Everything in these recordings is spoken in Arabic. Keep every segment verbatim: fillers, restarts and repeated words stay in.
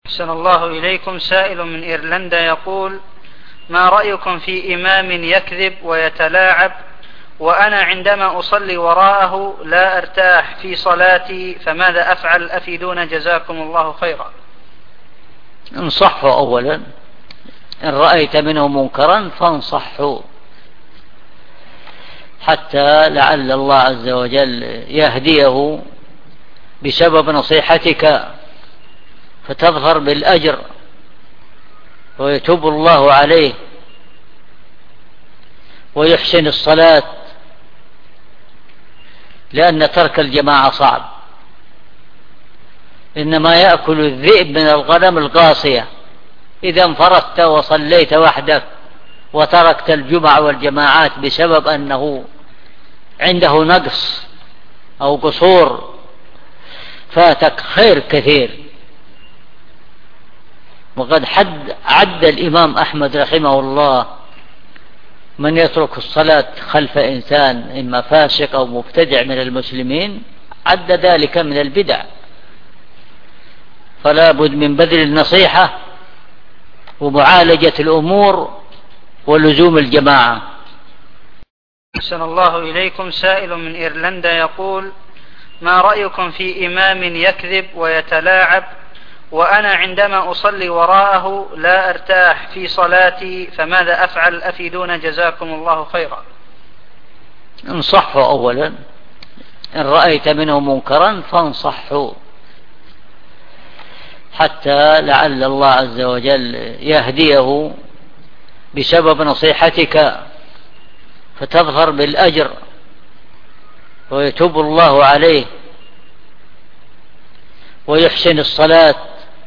أحسن الله إليكم. سائل من إيرلندا يقول: ما رأيكم في إمام يكذب ويتلاعب وأنا عندما أصلي وراءه لا أرتاح في صلاتي، فماذا أفعل؟ أفيدونا جزاكم الله خيرا. انصحه أولا، إن رأيت منه منكرا فانصحه حتى لعل الله عز وجل يهديه بسبب نصيحتك فتظهر بالأجر ويتوب الله عليه ويحسن الصلاة، لأن ترك الجماعة صعب، إنما يأكل الذئب من الغنم القاصية. إذا انفردت وصليت وحدك وتركت الجمع والجماعات بسبب أنه عنده نقص أو قصور فاتك خير كثير. وقد حد عد الإمام أحمد رحمه الله من يترك الصلاة خلف إنسان إما فاسق أو مبتدع من المسلمين، عد ذلك من البدع، فلا بد من بذل النصيحة ومعالجة الأمور ولزوم الجماعة. أحسن الله إليكم. سائل من إيرلندا يقول: ما رأيكم في إمام يكذب ويتلاعب وأنا عندما أصلي وراءه لا أرتاح في صلاتي، فماذا أفعل؟ أفيدونا جزاكم الله خيرا. انصحه أولا، إن رأيت منه منكرا فانصحه حتى لعل الله عز وجل يهديه بسبب نصيحتك فتظهر بالأجر ويتوب الله عليه ويحسن الصلاة،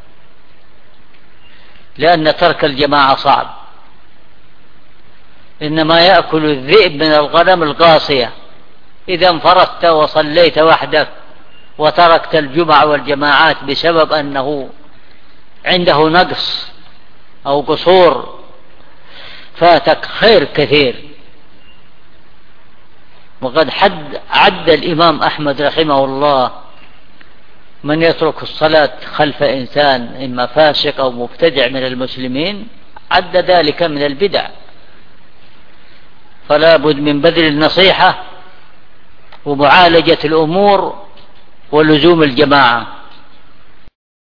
لأن ترك الجماعة صعب، إنما يأكل الذئب من الغنم القاصية. إذا انفردت وصليت وحدك وتركت الجمع والجماعات بسبب أنه عنده نقص أو قصور فاتك خير كثير. وقد حد عد الإمام أحمد رحمه الله من يترك الصلاة خلف إنسان إما فاسق أو مبتدع من المسلمين، عد ذلك من البدع، فلا بد من بذل النصيحة ومعالجة الأمور ولزوم الجماعة.